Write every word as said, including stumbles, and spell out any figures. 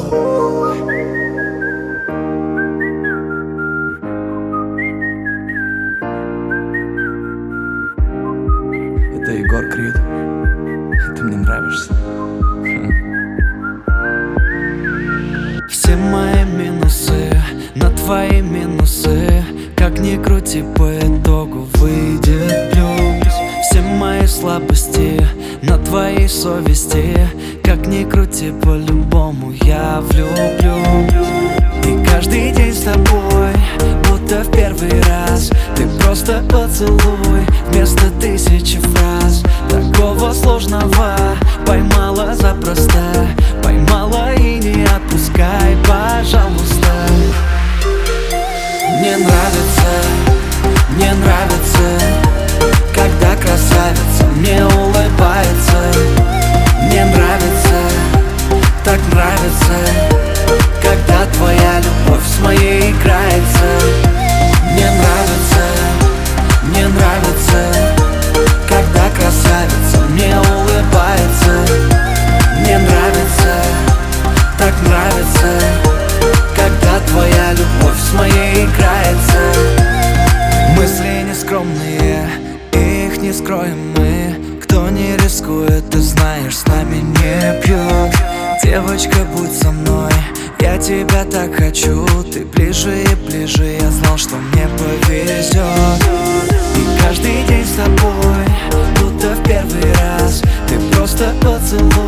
Это Егор Крид. Ты мне нравишься. Все мои минусы на твои минусы. Как ни крути, по итогу выйдет плюс. Все мои слабости на твоей совести. Как ни крути, по-любому я влюблю. И каждый день с тобой, будто в первый раз. Ты просто поцелуй вместо тысячи фраз. Такого сложного поймала запросто. Поймала и не отпускай, пожалуйста. Мне нравится, мне нравится, когда красавица мне улыбается. Мне нравится, так нравится, когда твоя любовь с моей играется. Мне нравится, мне нравится, когда красавица мне улыбается. Мне нравится, так нравится, когда твоя любовь с моей играется. Мысли нескромные, их не скроем мы. Кто не рискует, ты знаешь, с нами не пьет. Девочка, будь со мной, я тебя так хочу. Ты ближе и ближе, я знал, что мне повезет. И каждый день с тобой, будто в первый раз. Ты просто поцелуй